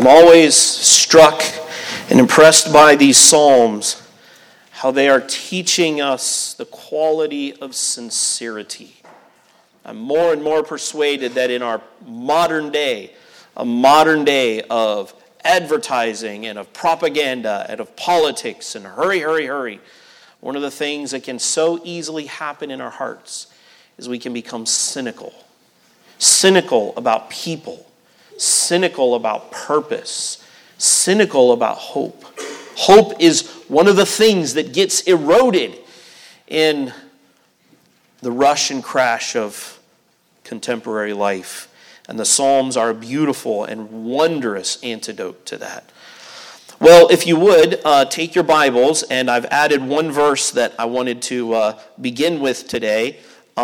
I'm always struck and impressed by these Psalms, how they are teaching us the quality of sincerity. I'm more and more persuaded that in our modern day, a modern day of advertising and of propaganda and of politics and hurry, hurry, hurry, one of the things that can so easily happen in our hearts is we can become cynical. Cynical about people. Cynical about purpose. Cynical about hope. Hope is one of the things that gets eroded in the rush and crash of contemporary life. And the Psalms are a beautiful and wondrous antidote to that. Well, if you would, take your Bibles, and I've added one verse that I wanted to begin with today.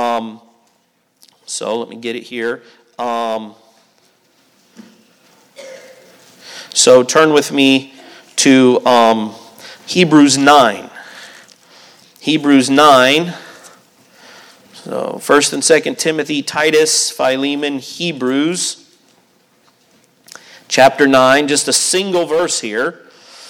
So let me get it here. So turn with me to Hebrews 9. Hebrews 9. So 1st and 2nd Timothy, Titus, Philemon, Hebrews. Chapter 9, just a single verse here.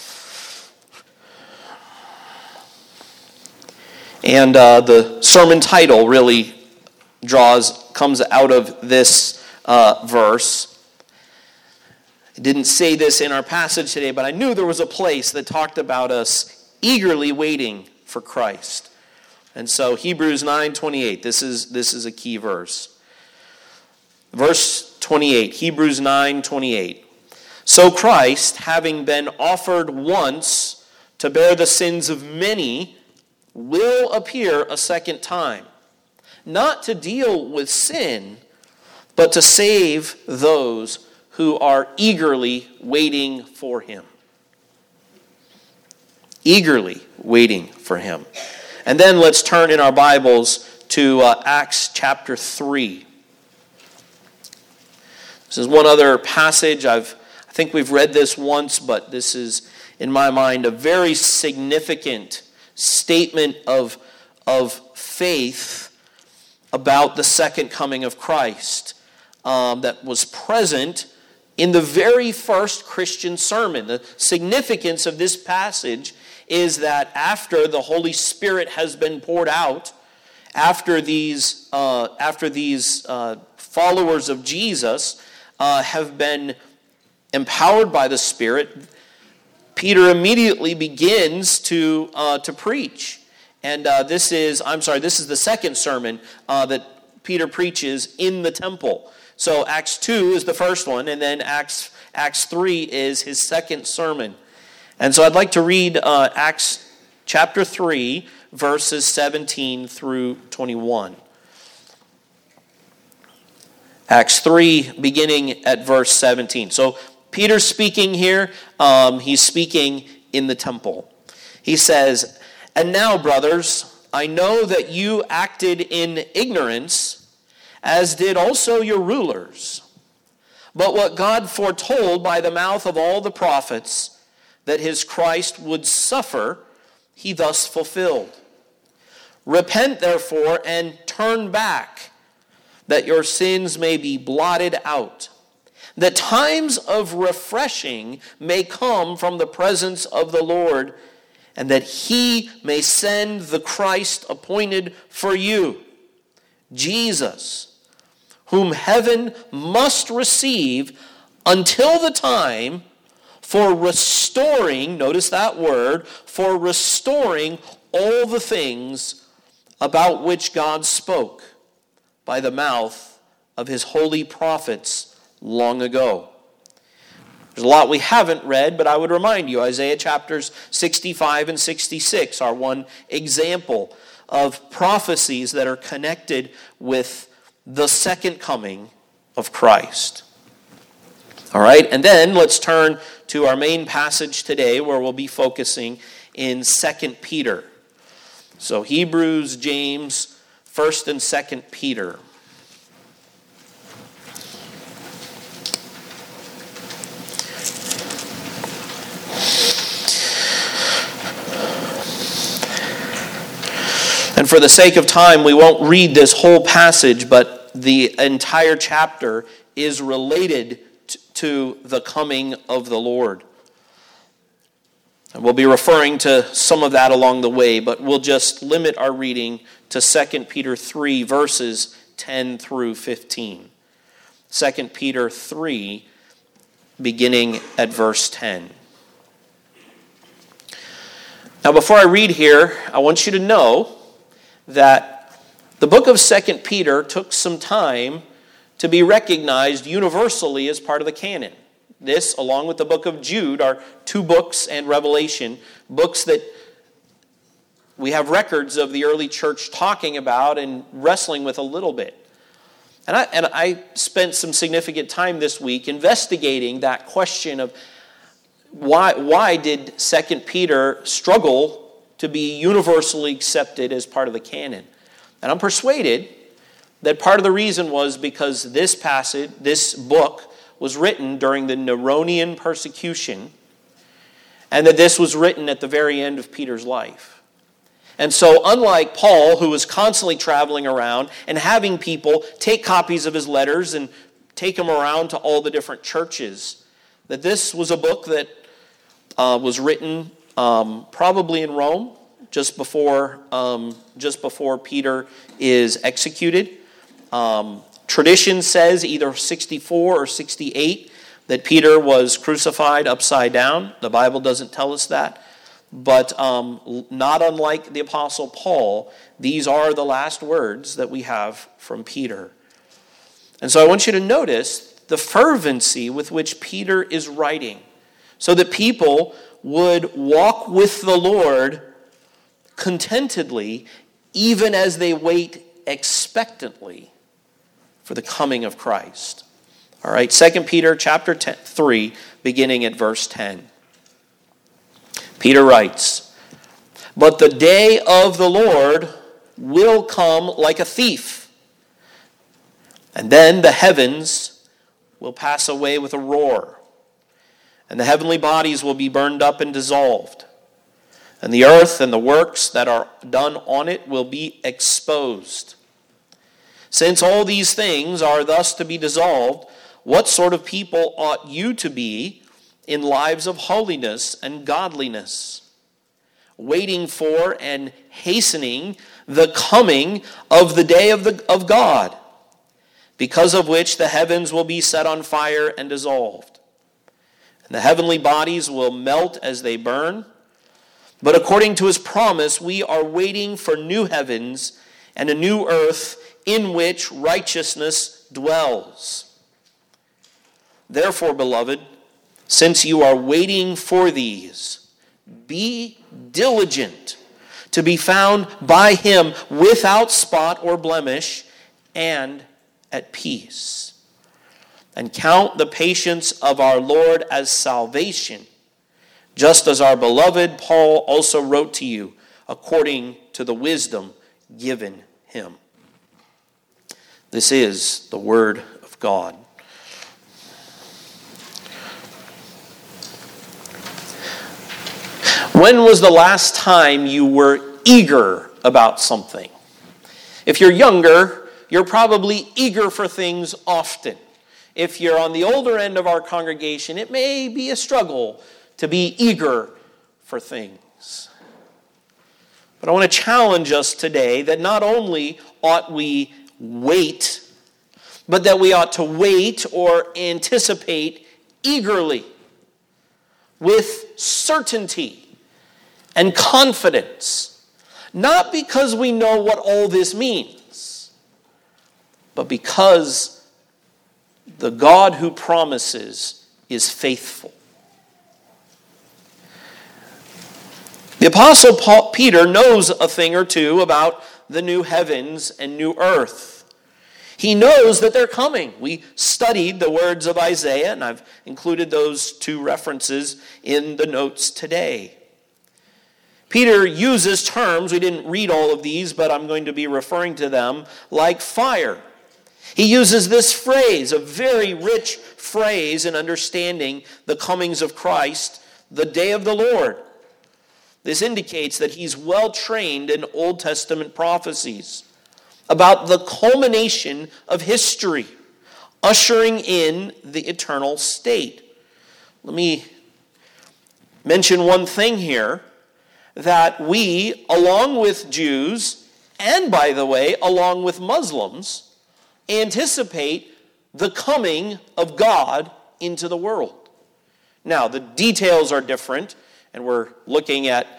And the sermon title really comes out of this verse. I didn't say this in our passage today, but I knew there was a place that talked about us eagerly waiting for Christ. And so Hebrews 9:28, this is a key verse. Verse 28, Hebrews 9:28. So Christ, having been offered once to bear the sins of many, will appear a second time, not to deal with sin, but to save those who are eagerly waiting for him. Eagerly waiting for him. And then let's turn in our Bibles to Acts chapter 3. This is one other passage. I think we've read this once, but this is, in my mind, a very significant statement of faith about the second coming of Christ that was present in the very first Christian sermon. The significance of this passage is that after the Holy Spirit has been poured out, after these followers of Jesus have been empowered by the Spirit, Peter immediately begins to preach. And this is the second sermon that Peter preaches in the temple. So Acts 2 is the first one, and then Acts 3 is his second sermon. And so I'd like to read Acts chapter 3, verses 17 through 21. Acts 3, beginning at verse 17. So Peter's speaking here. He's speaking in the temple. He says, "And now, brothers, I know that you acted in ignorance, as did also your rulers. But what God foretold by the mouth of all the prophets, that his Christ would suffer, he thus fulfilled. Repent, therefore, and turn back, that your sins may be blotted out, that times of refreshing may come from the presence of the Lord, and that he may send the Christ appointed for you, Jesus, whom heaven must receive until the time for restoring," notice that word, "for restoring all the things about which God spoke by the mouth of his holy prophets long ago." There's a lot we haven't read, but I would remind you, Isaiah chapters 65 and 66 are one example of prophecies that are connected with the second coming of Christ. All right, and then let's turn to our main passage today, where we'll be focusing in 2 Peter. So Hebrews, James, 1st and 2nd Peter. And for the sake of time, we won't read this whole passage, but the entire chapter is related to the coming of the Lord. And we'll be referring to some of that along the way, but we'll just limit our reading to 2 Peter 3, verses 10 through 15. 2 Peter 3, beginning at verse 10. Now, before I read here, I want you to know that the book of 2 Peter took some time to be recognized universally as part of the canon. This, along with the book of Jude, are two books and Revelation, books that we have records of the early church talking about and wrestling with a little bit. And I spent some significant time this week investigating that question of why did 2 Peter struggle to be universally accepted as part of the canon? And I'm persuaded that part of the reason was because this passage, this book, was written during the Neronian persecution, and that this was written at the very end of Peter's life. And so, unlike Paul, who was constantly traveling around and having people take copies of his letters and take them around to all the different churches, that this was a book that was written probably in Rome just before Peter is executed. Tradition says either 64 or 68 that Peter was crucified upside down. The Bible doesn't tell us that. But not unlike the Apostle Paul, these are the last words that we have from Peter. And so I want you to notice the fervency with which Peter is writing, so that people would walk with the Lord contentedly, even as they wait expectantly for the coming of Christ. All right, 2 Peter chapter 3, beginning at verse 10. Peter writes, "But the day of the Lord will come like a thief, and then the heavens will pass away with a roar, and the heavenly bodies will be burned up and dissolved, and the earth and the works that are done on it will be exposed. Since all these things are thus to be dissolved, what sort of people ought you to be in lives of holiness and godliness, waiting for and hastening the coming of the day of God, because of which the heavens will be set on fire and dissolved, and the heavenly bodies will melt as they burn? But according to his promise, we are waiting for new heavens and a new earth in which righteousness dwells. Therefore, beloved, since you are waiting for these, be diligent to be found by him without spot or blemish and at peace. And count the patience of our Lord as salvation, just as our beloved Paul also wrote to you, according to the wisdom given him." This is the word of God. When was the last time you were eager about something? If you're younger, you're probably eager for things often. If you're on the older end of our congregation, it may be a struggle to be eager for things. But I want to challenge us today that not only ought we wait, but that we ought to wait or anticipate eagerly, with certainty and confidence, not because we know what all this means, but because the God who promises is faithful. The Apostle Peter knows a thing or two about the new heavens and new earth. He knows that they're coming. We studied the words of Isaiah, and I've included those two references in the notes today. Peter uses terms, we didn't read all of these, but I'm going to be referring to them, like fire. He uses this phrase, a very rich phrase in understanding the comings of Christ, the day of the Lord. This indicates that he's well trained in Old Testament prophecies about the culmination of history, ushering in the eternal state. Let me mention one thing here, that we, along with Jews, and by the way, along with Muslims, anticipate the coming of God into the world. Now, the details are different, and we're looking at,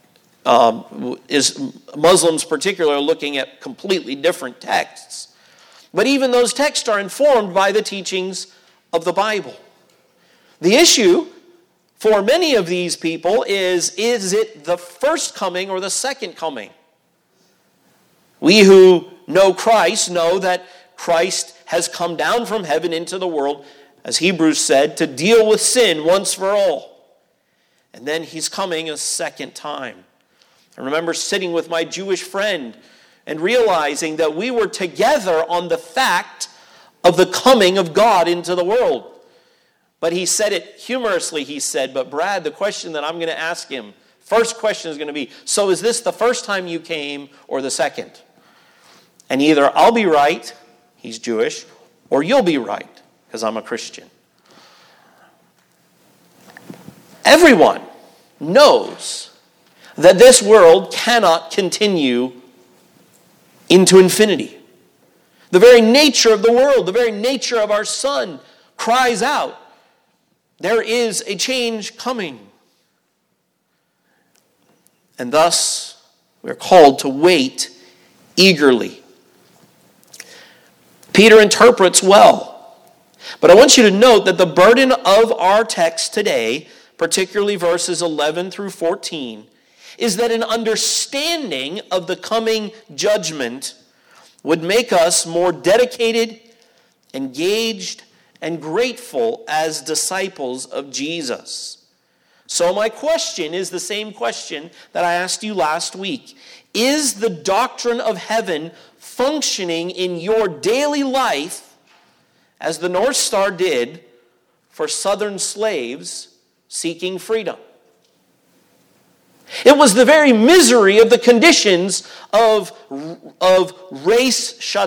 Muslims particularly are looking at completely different texts. But even those texts are informed by the teachings of the Bible. The issue for many of these people is it the first coming or the second coming? We who know Christ know that Christ has come down from heaven into the world, as Hebrews said, to deal with sin once for all. And then he's coming a second time. I remember sitting with my Jewish friend and realizing that we were together on the fact of the coming of God into the world. But he said it humorously, he said, but Brad, the question that I'm going to ask him, first question is going to be, so is this the first time you came or the second? And either I'll be right, he's Jewish, or you'll be right, because I'm a Christian. Everyone knows that this world cannot continue into infinity. The very nature of the world, the very nature of our sun cries out, there is a change coming. And thus, we're called to wait eagerly. Peter interprets well. But I want you to note that the burden of our text today, particularly verses 11 through 14, is that an understanding of the coming judgment would make us more dedicated, engaged, and grateful as disciples of Jesus. So my question is the same question that I asked you last week. Is the doctrine of heaven functioning in your daily life as the North Star did for Southern slaves seeking freedom? It was the very misery of the conditions of race-based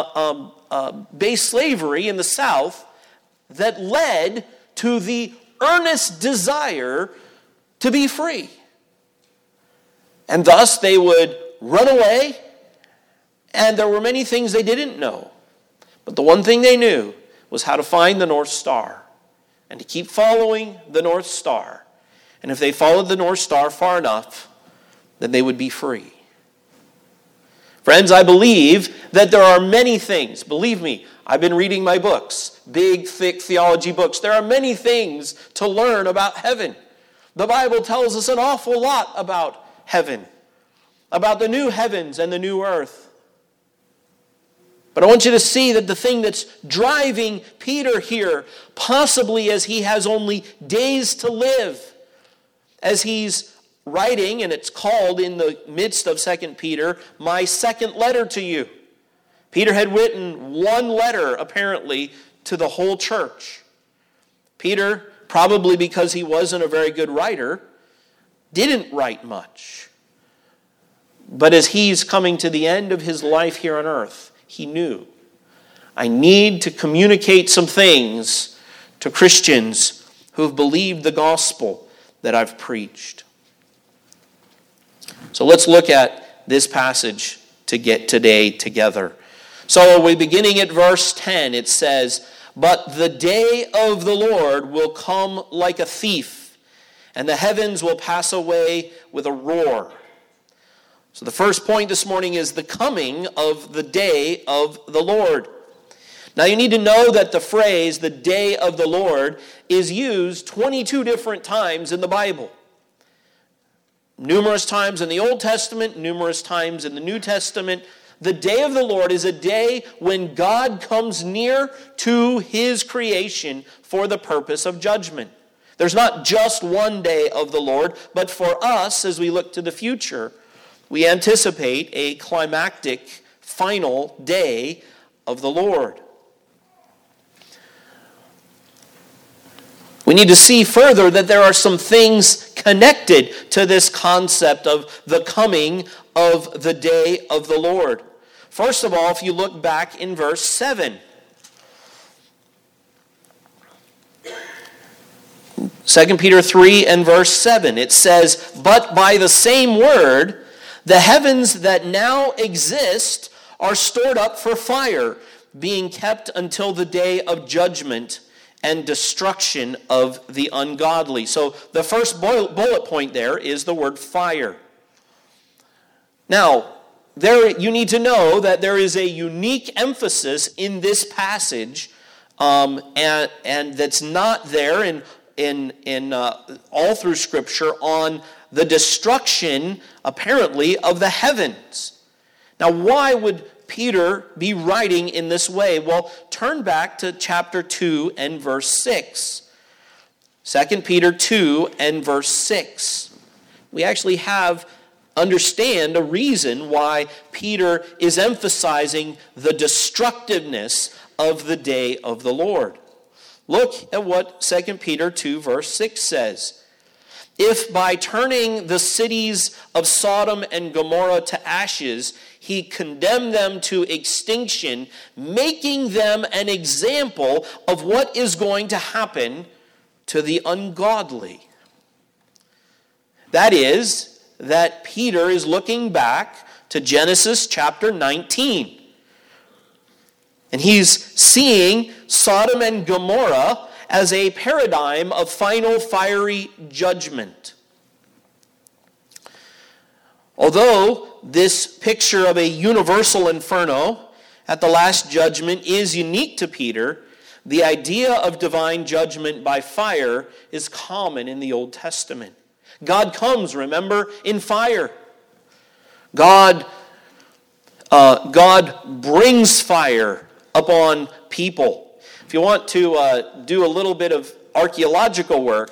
slavery in the South that led to the earnest desire to be free. And thus they would run away, and there were many things they didn't know. But the one thing they knew was how to find the North Star and to keep following the North Star. And if they followed the North Star far enough, then they would be free. Friends, I believe that there are many things. Believe me, I've been reading my books, big, thick theology books. There are many things to learn about heaven. The Bible tells us an awful lot about heaven, about the new heavens and the new earth. But I want you to see that the thing that's driving Peter here, possibly as he has only days to live, as he's writing, and it's called in the midst of 2 Peter, my second letter to you. Peter had written one letter, apparently, to the whole church. Peter, probably because he wasn't a very good writer, didn't write much. But as he's coming to the end of his life here on earth, he knew, I need to communicate some things to Christians who've believed the gospel that I've preached. So let's look at this passage to get today together. So we're beginning at verse 10. It says, but the day of the Lord will come like a thief, and the heavens will pass away with a roar. So the first point this morning is the coming of the day of the Lord. Now you need to know that the phrase, the day of the Lord, is used 22 different times in the Bible. Numerous times in the Old Testament, numerous times in the New Testament. The day of the Lord is a day when God comes near to his creation for the purpose of judgment. There's not just one day of the Lord, but for us, as we look to the future, we anticipate a climactic final day of the Lord. We need to see further that there are some things connected to this concept of the coming of the day of the Lord. First of all, if you look back in verse 7, 2 Peter 3 and verse 7, it says, "But by the same word, the heavens that now exist are stored up for fire, being kept until the day of judgment and destruction of the ungodly." So the first bullet point there is the word fire. Now, you need to know that there is a unique emphasis in this passage, and that's not there in all through Scripture, on the destruction, apparently, of the heavens. Now, why would Peter be writing in this way? Well, turn back to chapter 2 and verse 6. 2 Peter 2 and verse 6. We actually understand a reason why Peter is emphasizing the destructiveness of the day of the Lord. Look at what 2 Peter 2 verse 6 says. "If by turning the cities of Sodom and Gomorrah to ashes, he condemned them to extinction, making them an example of what is going to happen to the ungodly." That is, that Peter is looking back to Genesis chapter 19. And he's seeing Sodom and Gomorrah as a paradigm of final fiery judgment. Although this picture of a universal inferno at the last judgment is unique to Peter, the idea of divine judgment by fire is common in the Old Testament. God comes, remember, in fire. God brings fire upon people. If you want to do a little bit of archaeological work,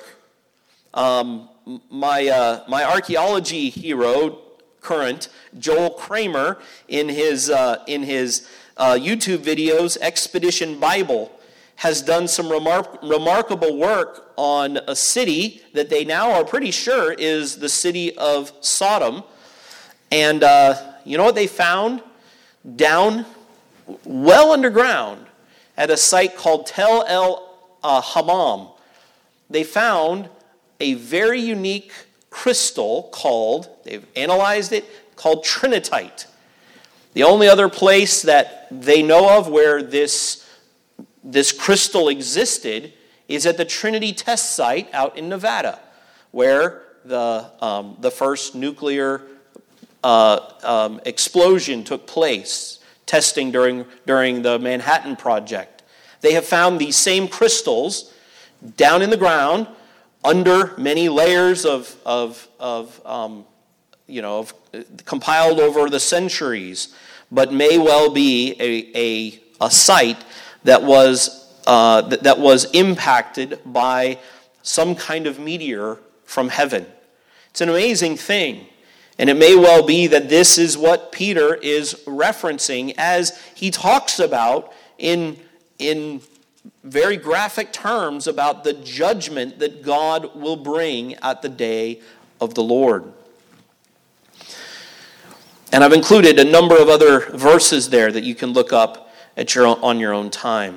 my archaeology hero, current, Joel Kramer, in his YouTube videos, Expedition Bible, has done some remarkable work on a city that they now are pretty sure is the city of Sodom. And you know what they found? Down, well underground, at a site called Tel El Hammam, they found a very unique crystal they've analyzed it, called trinitite. The only other place that they know of where this crystal existed is at the Trinity test site out in Nevada, where the first nuclear explosion took place, testing during the Manhattan Project. They have found these same crystals down in the ground under many layers of compiled over the centuries, but may well be a site that was impacted by some kind of meteor from heaven. It's an amazing thing. And it may well be that this is what Peter is referencing as he talks about in very graphic terms about the judgment that God will bring at the day of the Lord. And I've included a number of other verses there that you can look up on your own time.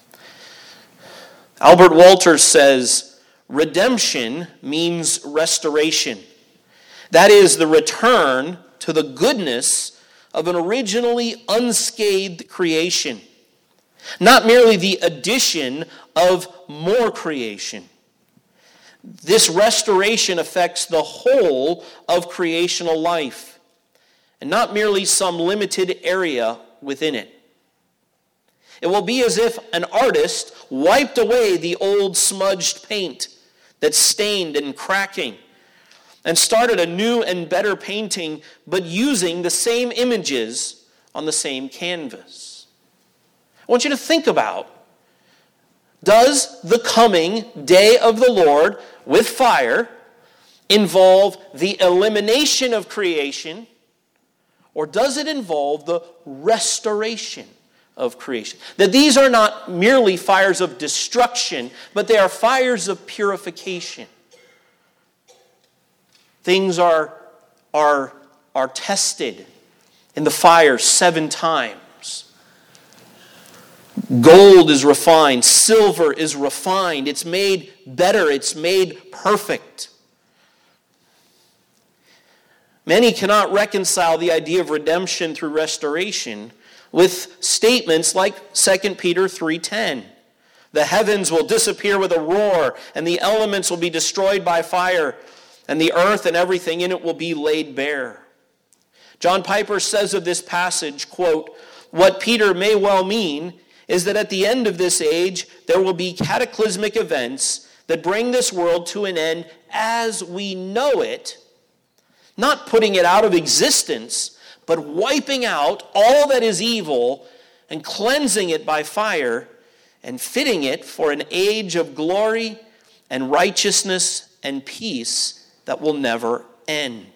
Albert Walters says, redemption means restoration. That is the return to the goodness of an originally unscathed creation. Not merely the addition of more creation. This restoration affects the whole of creational life, and not merely some limited area within it. It will be as if an artist wiped away the old smudged paint that's stained and cracking, and started a new and better painting, but using the same images on the same canvas. I want you to think about, does the coming day of the Lord with fire involve the elimination of creation, or does it involve the restoration of creation? That these are not merely fires of destruction, but they are fires of purification. Things are tested in the fire 7 times. Gold is refined. Silver is refined. It's made better. It's made perfect. Many cannot reconcile the idea of redemption through restoration with statements like 2 Peter 3:10. The heavens will disappear with a roar, and the elements will be destroyed by fire, and the earth and everything in it will be laid bare. John Piper says of this passage, quote, "What Peter may well mean is that at the end of this age, there will be cataclysmic events that bring this world to an end as we know it, not putting it out of existence, but wiping out all that is evil and cleansing it by fire and fitting it for an age of glory and righteousness and peace that will never end."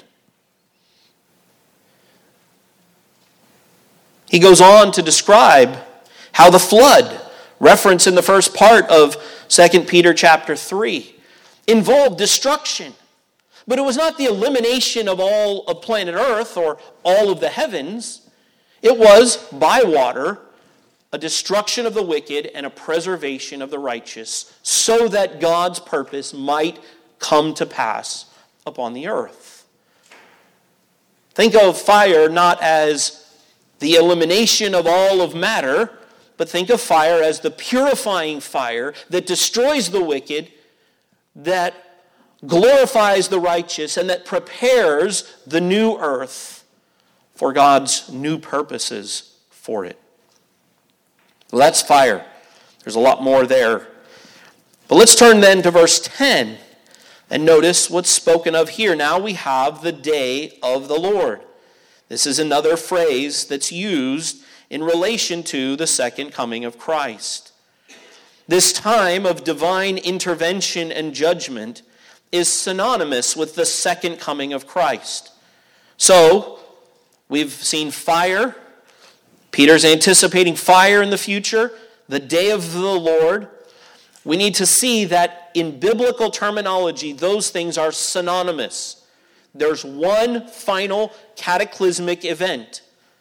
He goes on to describe how the flood, referenced in the first part of 2 Peter chapter 3, involved destruction. But it was not the elimination of all of planet Earth or all of the heavens. It was, by water, a destruction of the wicked and a preservation of the righteous, so that God's purpose might come to pass upon the earth. Think of fire not as the elimination of all of matter, but think of fire as the purifying fire that destroys the wicked, that glorifies the righteous, and that prepares the new earth for God's new purposes for it. Well, that's fire. There's a lot more there. But let's turn then to verse 10 and notice what's spoken of here. Now we have the day of the Lord. This is another phrase that's used in relation to the second coming of Christ. This time of divine intervention and judgment is synonymous with the second coming of Christ. So, we've seen fire. Peter's anticipating fire in the future, the day of the Lord. We need to see that in biblical terminology, those things are synonymous. There's one final cataclysmic event.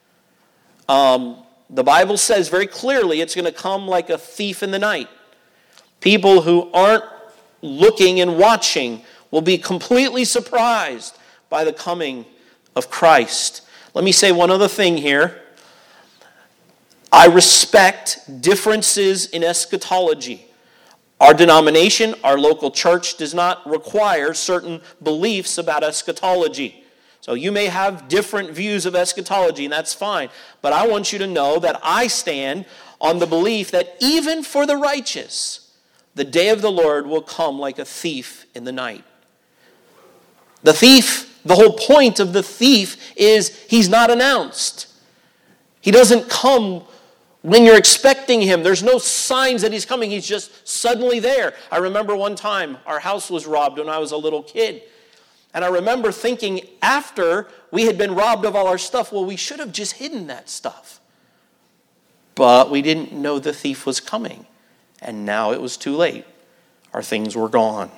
The Bible says very clearly it's going to come like a thief in the night. People who aren't looking and watching will be completely surprised by the coming of Christ. Let me say one other thing here. I respect differences in eschatology. Our denomination, our local church, does not require certain beliefs about eschatology. So you may have different views of eschatology, and that's fine. But I want you to know that I stand on the belief that even for the righteous, the day of the Lord will come like a thief in the night. The thief, the whole point of the thief is he's not announced. He doesn't come when you're expecting him. There's no signs that he's coming. He's just suddenly there. I remember one time our house was robbed when I was a little kid. And I remember thinking after we had been robbed of all our stuff, well, we should have just hidden that stuff. But we didn't know the thief was coming. And now it was too late. Our things were gone.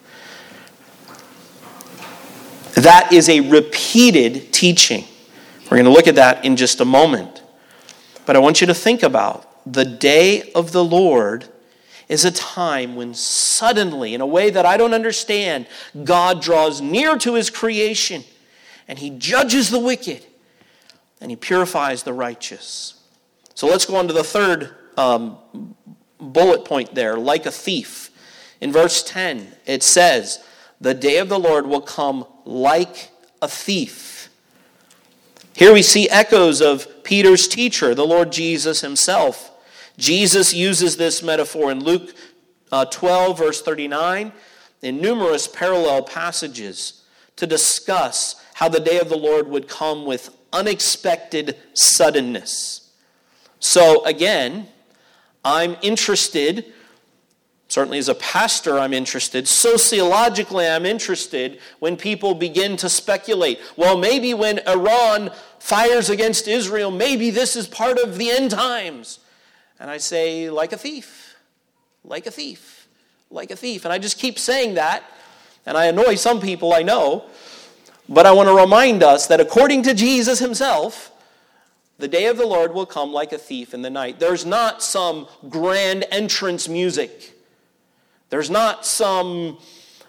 That is a repeated teaching. We're going to look at that in just a moment. But I want you to think about the day of the Lord is a time when suddenly, in a way that I don't understand, God draws near to his creation and he judges the wicked and he purifies the righteous. So let's go on to the third bullet point there, like a thief. In verse 10, it says, the day of the Lord will come like a thief. Here we see echoes of Peter's teacher, the Lord Jesus himself. Jesus uses this metaphor in Luke 12, verse 39, in numerous parallel passages to discuss how the day of the Lord would come with unexpected suddenness. So again, I'm interested, certainly as a pastor I'm interested, sociologically I'm interested when people begin to speculate. Well, maybe when Iran fires against Israel, maybe this is part of the end times. And I say, like a thief, like a thief, like a thief. And I just keep saying that, and I annoy some people, I know. But I want to remind us that according to Jesus himself, The day of the Lord will come like a thief in the night. There's not some grand entrance music. There's not some,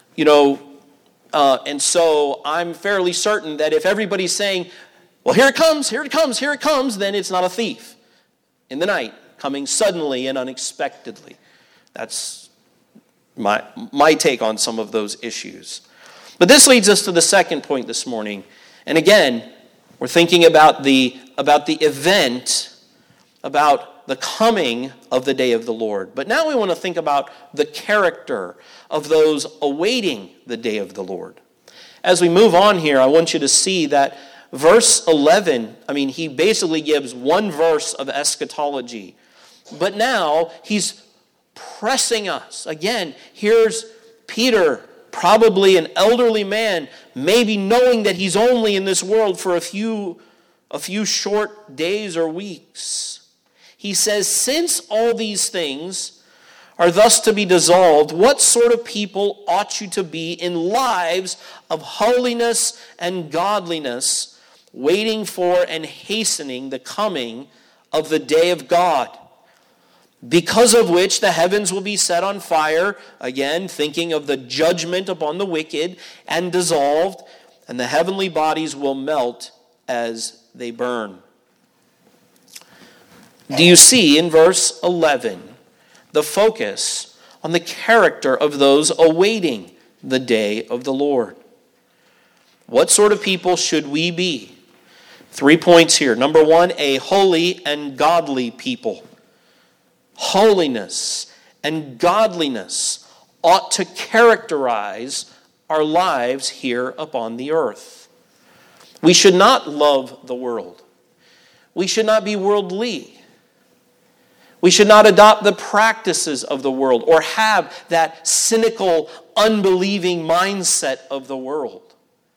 and so I'm fairly certain that if everybody's saying, well, here it comes, here it comes, here it comes, then it's not a thief in the night, coming suddenly and unexpectedly. That's my take on some of those issues. But this leads us to the second point this morning. And again, we're thinking about the event, about the coming of the day of the Lord. But now we want to think about the character of those awaiting the day of the Lord. As we move on here, I want you to see that verse 11, he basically gives one verse of eschatology. But now he's pressing us. Again, here's Peter, probably an elderly man, maybe knowing that he's only in this world for a few short days or weeks. He says, since all these things are thus to be dissolved, what sort of people ought you to be in lives of holiness and godliness, waiting for and hastening the coming of the day of God, because of which the heavens will be set on fire, again, thinking of the judgment upon the wicked, and dissolved, and the heavenly bodies will melt as they burn. Do you see in verse 11 the focus on the character of those awaiting the day of the Lord? What sort of people should we be? 3 points here. Number 1, a holy and godly people. Holiness and godliness ought to characterize our lives here upon the earth. We should not love the world. We should not be worldly. We should not adopt the practices of the world or have that cynical, unbelieving mindset of the world.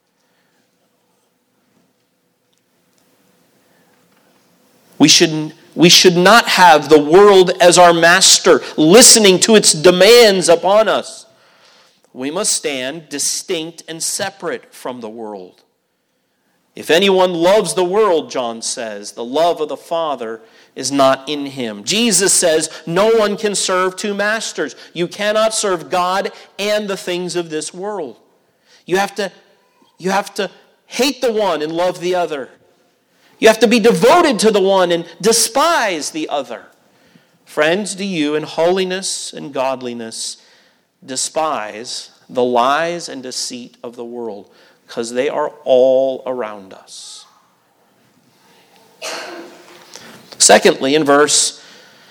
We should not have the world as our master, listening to its demands upon us. We must stand distinct and separate from the world. If anyone loves the world, John says, the love of the Father is not in him. Jesus says, no one can serve two masters. You cannot serve God and the things of this world. You have to hate the one and love the other. You have to be devoted to the one and despise the other. Friends, do you in holiness and godliness despise the lies and deceit of the world? Because they are all around us. Secondly, in verse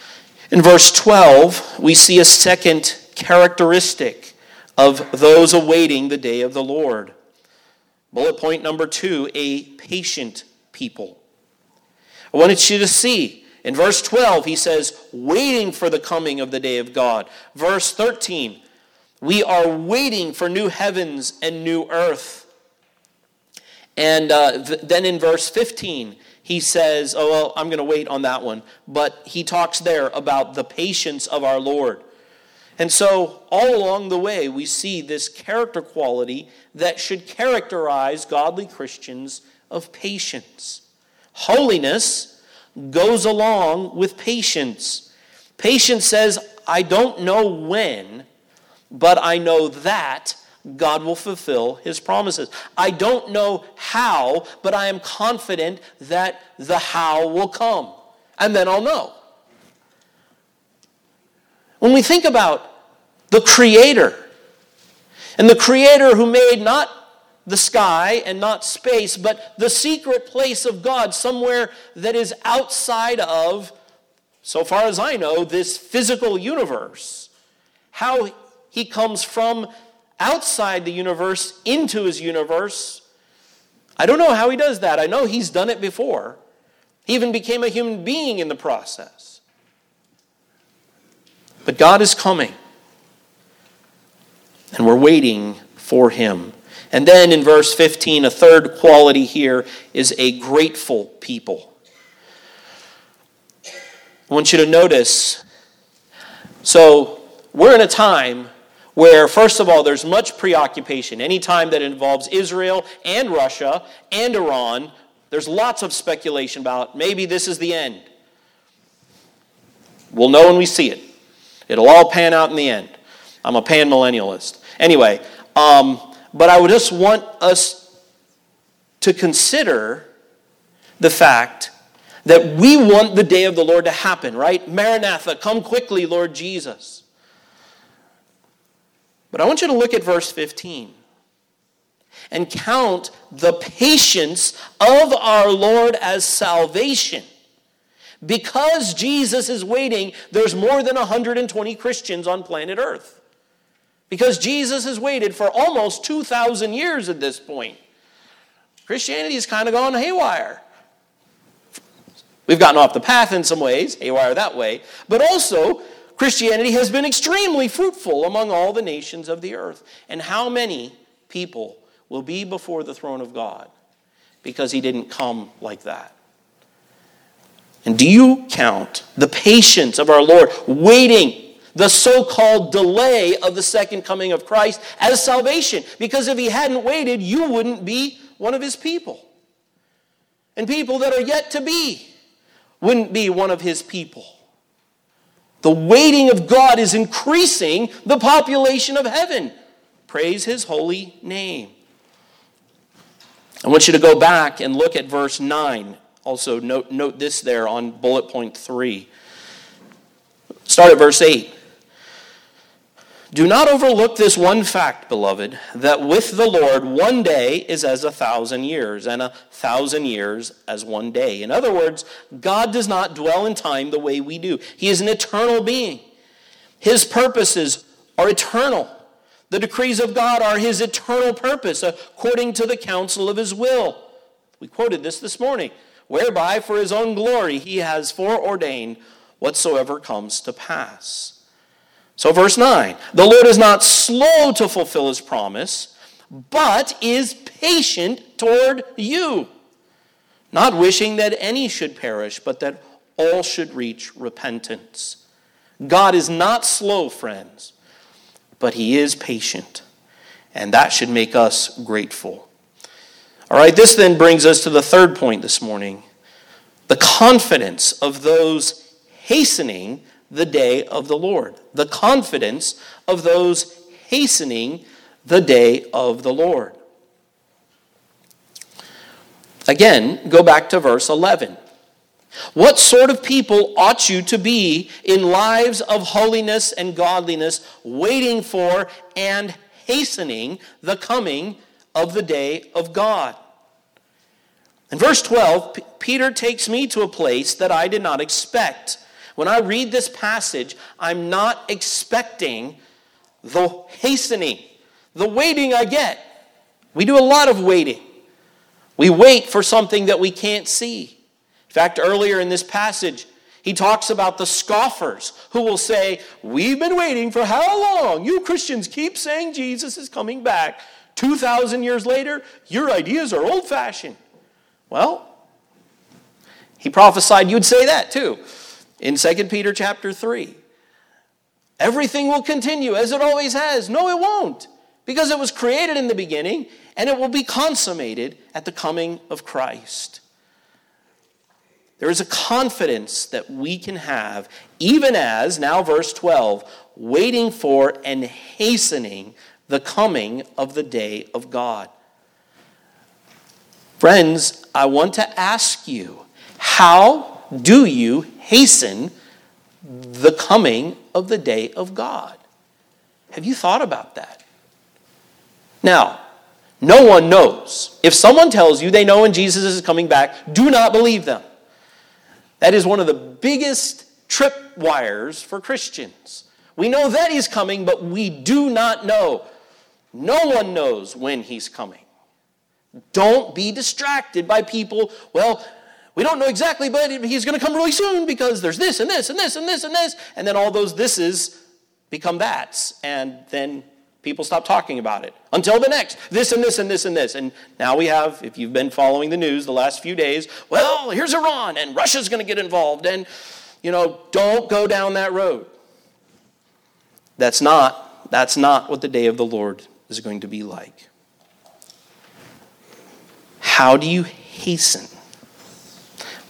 12, we see a second characteristic of those awaiting the day of the Lord. Bullet point number 2, a patient people. I wanted you to see, in verse 12, he says, waiting for the coming of the day of God. Verse 13, we are waiting for new heavens and new earth. And then in verse 15, he says, I'm going to wait on that one. But he talks there about the patience of our Lord. And so all along the way, we see this character quality that should characterize godly Christians of patience. Holiness goes along with patience. Patience says, I don't know when, but I know that God will fulfill his promises. I don't know how, but I am confident that the how will come. And then I'll know. When we think about the Creator, and the Creator who made not the sky and not space, but the secret place of God, somewhere that is outside of, so far as I know, this physical universe. How he comes from outside the universe into his universe. I don't know how he does that. I know he's done it before. He even became a human being in the process. But God is coming. And we're waiting for him. And then in verse 15, a third quality here is a grateful people. I want you to notice, so we're in a time where, first of all, there's much preoccupation. Any time that involves Israel and Russia and Iran, There's lots of speculation about maybe this is the end. We'll know when we see it. It'll all pan out in the end. I'm a pan-millennialist. Anyway, but I would just want us to consider the fact that we want the day of the Lord to happen, right? Maranatha, come quickly, Lord Jesus. But I want you to look at verse 15 and count the patience of our Lord as salvation. Because Jesus is waiting, there's more than 120 Christians on planet Earth. Because Jesus has waited for almost 2,000 years at this point. Christianity has kind of gone haywire. We've gotten off the path in some ways, haywire that way. But also, Christianity has been extremely fruitful among all the nations of the earth. And how many people will be before the throne of God because he didn't come like that? And do you count the patience of our Lord waiting, the so-called delay of the second coming of Christ as salvation? Because if he hadn't waited, you wouldn't be one of his people. And people that are yet to be wouldn't be one of his people. The waiting of God is increasing the population of heaven. Praise his holy name. I want you to go back and look at verse 9. Also, note this there on bullet point 3. Start at verse 8. Do not overlook this one fact, beloved, that with the Lord 1 day is as 1,000 years, and 1,000 years as 1 day. In other words, God does not dwell in time the way we do. He is an eternal being. His purposes are eternal. The decrees of God are his eternal purpose, according to the counsel of his will. We quoted this morning. Whereby for his own glory he has foreordained whatsoever comes to pass. So verse 9, the Lord is not slow to fulfill his promise, but is patient toward you, not wishing that any should perish, but that all should reach repentance. God is not slow, friends, but he is patient, and that should make us grateful. All right, this then brings us to the third point this morning, the confidence of those hastening the day of the Lord. The confidence of those hastening the day of the Lord. Again, go back to verse 11. What sort of people ought you to be in lives of holiness and godliness, waiting for and hastening the coming of the day of God? In verse 12, Peter takes me to a place that I did not expect. When I read this passage, I'm not expecting the hastening, the waiting I get. We do a lot of waiting. We wait for something that we can't see. In fact, earlier in this passage, he talks about the scoffers who will say, we've been waiting for how long? You Christians keep saying Jesus is coming back. 2,000 years later, your ideas are old-fashioned. Well, he prophesied you'd say that too. In 2 Peter chapter 3. Everything will continue as it always has. No, it won't. Because it was created in the beginning, and it will be consummated at the coming of Christ. There is a confidence that we can have, even as, now verse 12, waiting for and hastening the coming of the day of God. Friends, I want to ask you, how do you hasten the coming of the day of God? Have you thought about that? Now, no one knows. If someone tells you they know when Jesus is coming back, do not believe them. That is one of the biggest tripwires for Christians. We know that he's coming, but we do not know. No one knows when he's coming. Don't be distracted by people, well, we don't know exactly, but he's going to come really soon because there's this and this and this and this and this. And then all those thises become that's. And then people stop talking about it. Until the next, this and this and this and this. And now we have, if you've been following the news the last few days, well, here's Iran and Russia's going to get involved. And, don't go down that road. That's not what the day of the Lord is going to be like. How do you hasten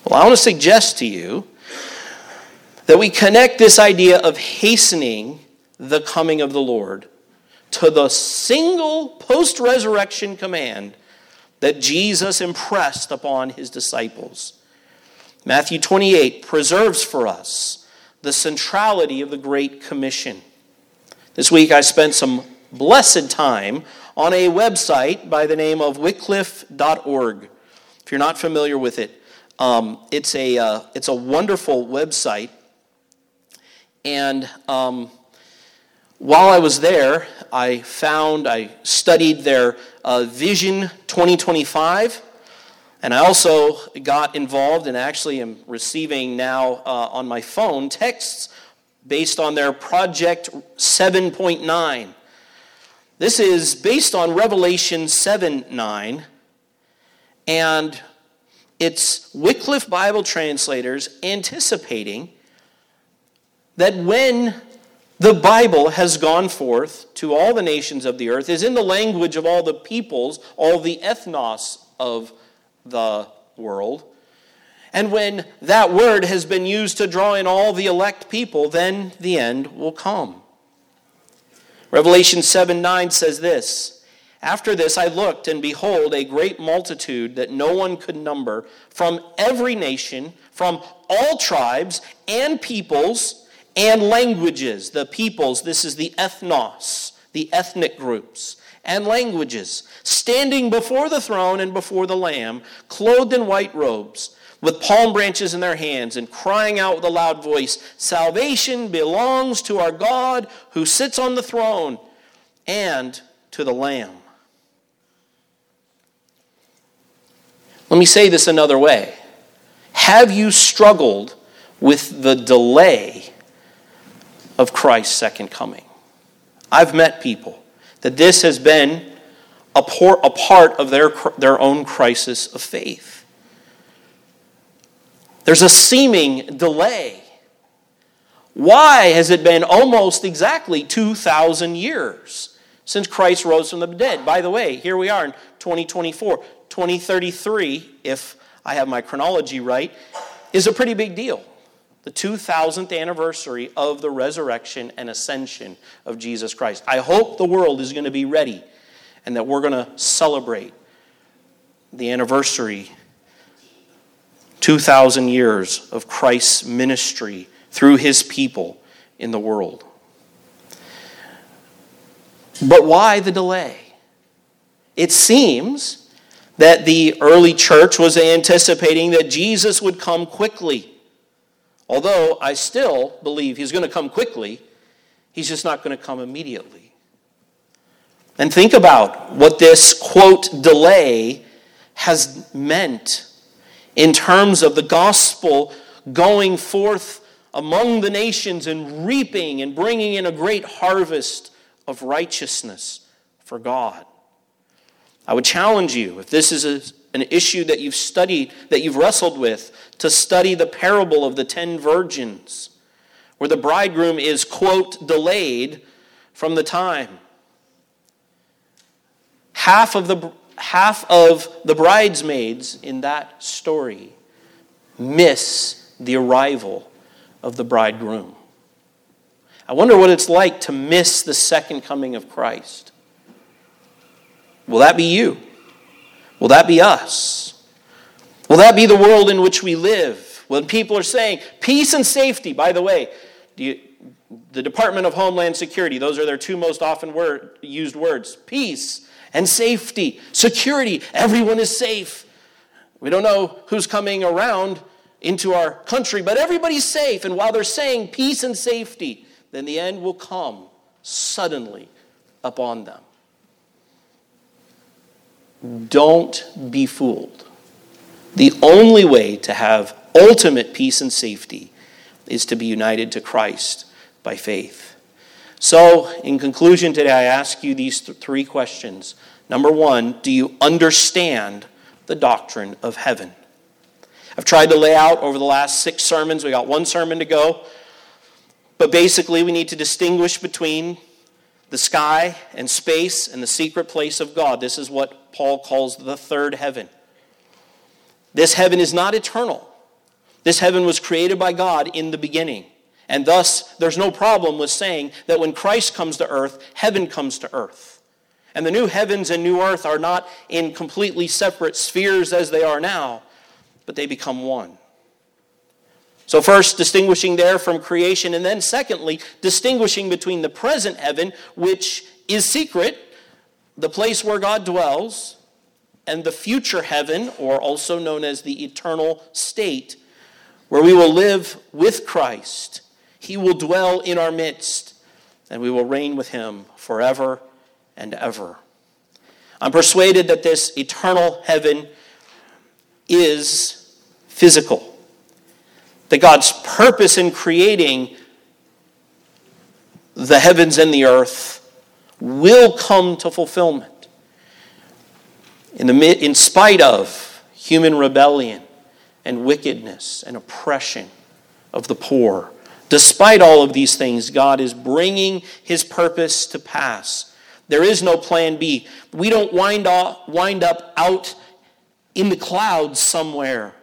Well, I want to suggest to you that we connect this idea of hastening the coming of the Lord to the single post-resurrection command that Jesus impressed upon his disciples. Matthew 28 preserves for us the centrality of the Great Commission. This week I spent some blessed time on a website by the name of wycliffe.org. If you're not familiar with it, it's a wonderful website. And while I was there, I studied their Vision 2025, and I also got involved and actually am receiving now on my phone texts based on their Project 7.9. This is based on Revelation 7:9, and it's Wycliffe Bible translators anticipating that when the Bible has gone forth to all the nations of the earth, is in the language of all the peoples, all the ethnos of the world, and when that word has been used to draw in all the elect people, then the end will come. Revelation 7:9 says this, "After this I looked, and behold, a great multitude that no one could number, from every nation, from all tribes and peoples and languages." The peoples, this is the ethnos, the ethnic groups, and languages, standing before the throne and before the Lamb, clothed in white robes, with palm branches in their hands, and crying out with a loud voice, "Salvation belongs to our God who sits on the throne and to the Lamb." Let me say this another way. Have you struggled with the delay of Christ's second coming? I've met people that this has been a part of their own crisis of faith. There's a seeming delay. Why has it been almost exactly 2,000 years since Christ rose from the dead? By the way, here we are in 2024. 2033, if I have my chronology right, is a pretty big deal. The 2000th anniversary of the resurrection and ascension of Jesus Christ. I hope the world is going to be ready and that we're going to celebrate the anniversary, 2,000 years of Christ's ministry through his people in the world. But why the delay? It seems that the early church was anticipating that Jesus would come quickly. Although I still believe he's going to come quickly, he's just not going to come immediately. And think about what this, quote, delay has meant in terms of the gospel going forth among the nations and reaping and bringing in a great harvest of righteousness for God. I would challenge you, if this is an issue that you've studied, that you've wrestled with, to study the parable of the 10 virgins, where the bridegroom is, quote, delayed from the time. Half of the bridesmaids in that story miss the arrival of the bridegroom. I wonder what it's like to miss the second coming of Christ. Will that be you? Will that be us? Will that be the world in which we live? When people are saying peace and safety, by the way, the Department of Homeland Security, those are their two most often used words, peace and safety. Security, everyone is safe. We don't know who's coming around into our country, but everybody's safe. And while they're saying peace and safety, then the end will come suddenly upon them. Don't be fooled. The only way to have ultimate peace and safety is to be united to Christ by faith. So, in conclusion today, I ask you these three questions. Number one, do you understand the doctrine of heaven? I've tried to lay out over the last 6 sermons. We got 1 sermon to go. But basically, we need to distinguish between the sky and space and the secret place of God. This is what Paul calls the third heaven. This heaven is not eternal. This heaven was created by God in the beginning. And thus, there's no problem with saying that when Christ comes to earth, heaven comes to earth. And the new heavens and new earth are not in completely separate spheres as they are now, but they become one. So first, distinguishing there from creation, and then secondly, distinguishing between the present heaven, which is secret, the place where God dwells, and the future heaven, or also known as the eternal state, where we will live with Christ. He will dwell in our midst, and we will reign with him forever and ever. I'm persuaded that this eternal heaven is physical. That God's purpose in creating the heavens and the earth will come to fulfillment. In spite of human rebellion and wickedness and oppression of the poor, despite all of these things, God is bringing his purpose to pass. There is no plan B. We don't wind up out in the clouds somewhere.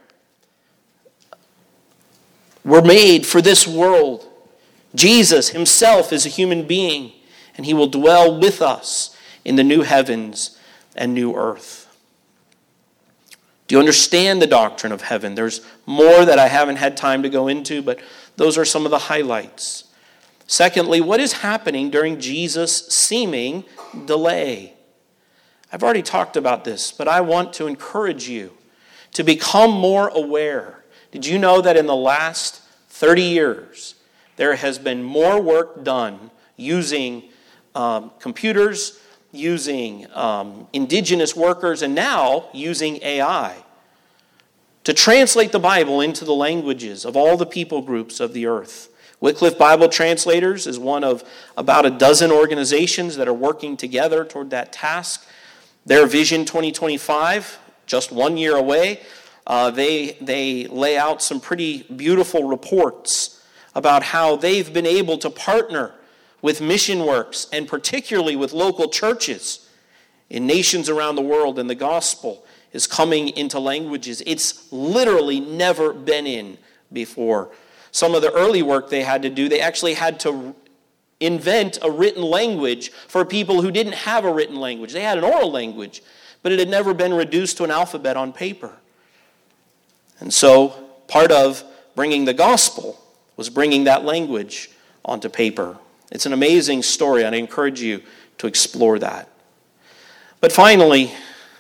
We're made for this world. Jesus himself is a human being, and he will dwell with us in the new heavens and new earth. Do you understand the doctrine of heaven? There's more that I haven't had time to go into, but those are some of the highlights. Secondly, what is happening during Jesus' seeming delay? I've already talked about this, but I want to encourage you to become more aware. Did you know that in the last 30 years, there has been more work done using computers, using indigenous workers, and now using AI to translate the Bible into the languages of all the people groups of the earth? Wycliffe Bible Translators is one of about a dozen organizations that are working together toward that task. Their Vision 2025, just 1 year away, they lay out some pretty beautiful reports about how they've been able to partner with mission works and particularly with local churches in nations around the world, and the gospel is coming into languages it's literally never been in before. Some of the early work they had to do, they actually had to invent a written language for people who didn't have a written language. They had an oral language, but it had never been reduced to an alphabet on paper. And so part of bringing the gospel was bringing that language onto paper. It's an amazing story, and I encourage you to explore that. But finally,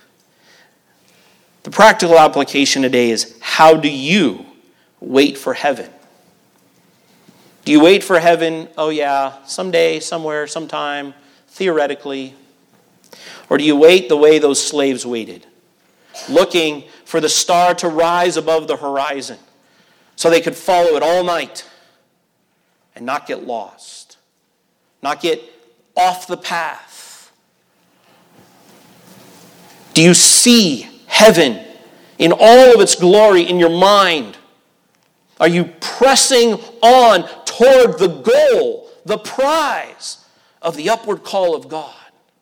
the practical application today is, how do you wait for heaven? Do you wait for heaven, oh yeah, someday, somewhere, sometime, theoretically? Or do you wait the way those slaves waited, looking for the star to rise above the horizon so they could follow it all night and not get lost, not get off the path? Do you see heaven in all of its glory in your mind? Are you pressing on toward the goal, the prize of the upward call of God?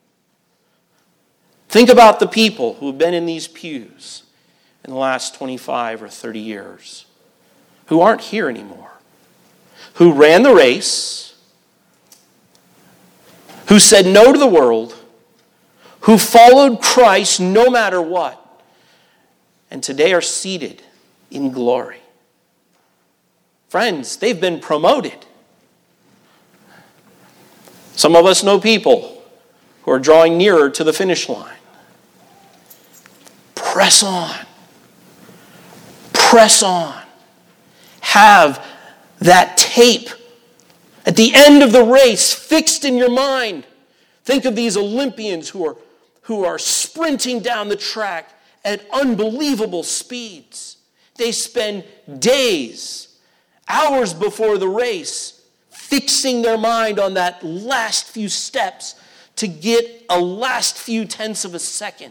Think about the people who have been in these pews in the last 25 or 30 years, who aren't here anymore, who ran the race, who said no to the world, who followed Christ no matter what, and today are seated in glory. Friends, they've been promoted. Some of us know people who are drawing nearer to the finish line. Press on. Press on. Have that tape at the end of the race fixed in your mind. Think of these Olympians who are sprinting down the track at unbelievable speeds. They spend days, hours before the race, fixing their mind on that last few steps to get a last few tenths of a second.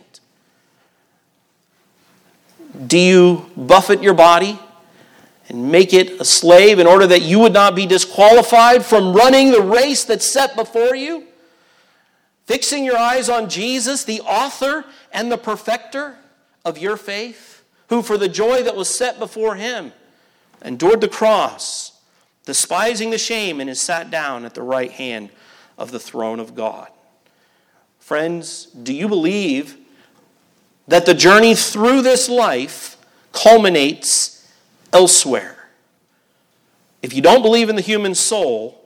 Do you buffet your body and make it a slave in order that you would not be disqualified from running the race that's set before you? Fixing your eyes on Jesus, the author and the perfecter of your faith, who for the joy that was set before him endured the cross, despising the shame, and is sat down at the right hand of the throne of God. Friends, do you believe that the journey through this life culminates elsewhere? If you don't believe in the human soul,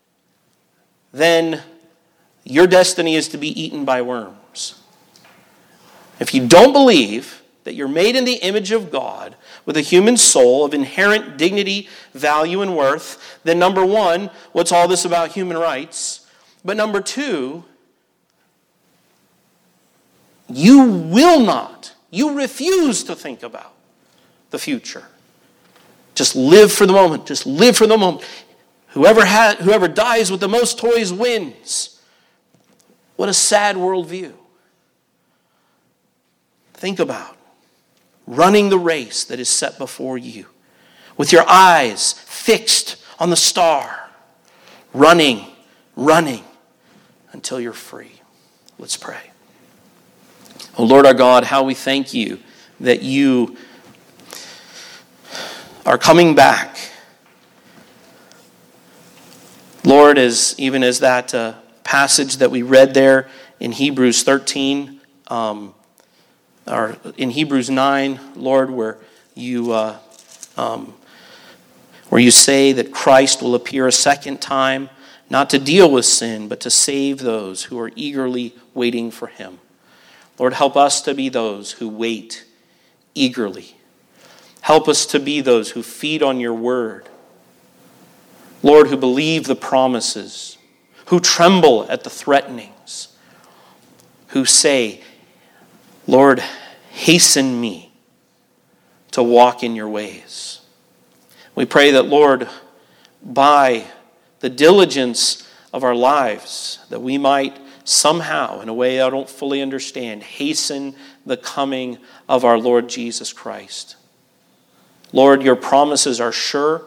then your destiny is to be eaten by worms. If you don't believe that you're made in the image of God with a human soul of inherent dignity, value, and worth, then number one, what's all this about human rights? But number two, you refuse to think about the future. Just live for the moment. Just live for the moment. Whoever dies with the most toys wins. What a sad worldview. Think about running the race that is set before you, with your eyes fixed on the star, running until you're free. Let's pray. Oh Lord our God, how we thank you that you are coming back. Lord, even as that passage that we read there in Hebrews 13, or in Hebrews 9, Lord, where you say that Christ will appear a second time, not to deal with sin, but to save those who are eagerly waiting for him. Lord, help us to be those who wait eagerly. Help us to be those who feed on your word. Lord, who believe the promises, who tremble at the threatenings, who say, Lord, hasten me to walk in your ways. We pray that, Lord, by the diligence of our lives, that we might somehow, in a way I don't fully understand, hasten the coming of our Lord Jesus Christ. Lord, your promises are sure.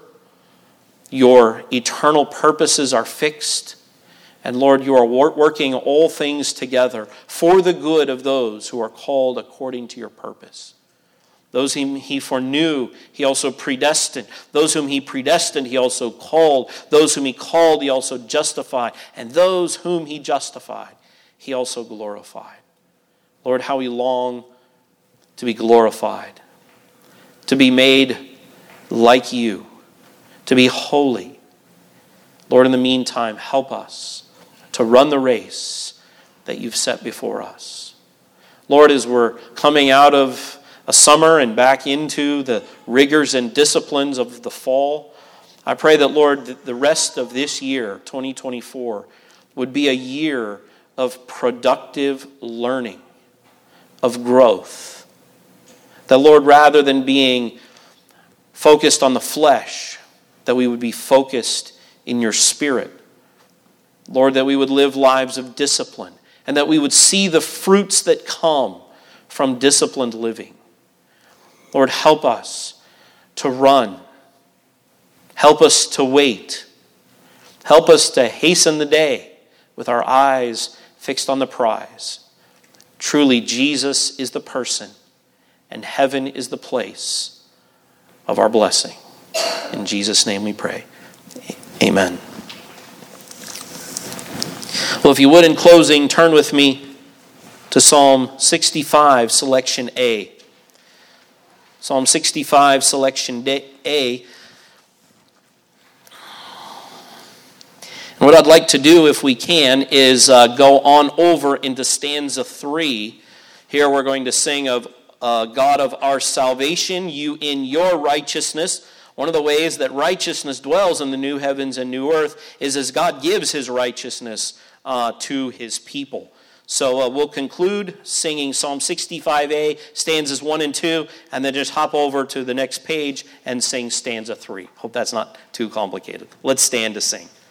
Your eternal purposes are fixed. And Lord, you are working all things together for the good of those who are called according to your purpose. Those whom he foreknew, he also predestined. Those whom he predestined, he also called. Those whom he called, he also justified. And those whom he justified, he also glorified. Lord, how we long to be glorified, to be made like you, to be holy. Lord, in the meantime, help us to run the race that you've set before us. Lord, as we're coming out of a summer and back into the rigors and disciplines of the fall, I pray that, Lord, that the rest of this year, 2024, would be a year of productive learning, of growth. That, Lord, rather than being focused on the flesh, that we would be focused in your spirit. Lord, that we would live lives of discipline, and that we would see the fruits that come from disciplined living. Lord, help us to run. Help us to wait. Help us to hasten the day with our eyes fixed on the prize. Truly, Jesus is the person, and heaven is the place of our blessing. In Jesus' name we pray. Amen. Well, if you would, in closing, turn with me to Psalm 65, selection A. Psalm 65, selection A. And what I'd like to do, if we can, is go on over into stanza 3. Here we're going to sing of God of our salvation, you in your righteousness. One of the ways that righteousness dwells in the new heavens and new earth is as God gives his righteousness to his people. So we'll conclude singing Psalm 65A, stanzas 1 and 2, and then just hop over to the next page and sing stanza 3. Hope that's not too complicated. Let's stand to sing.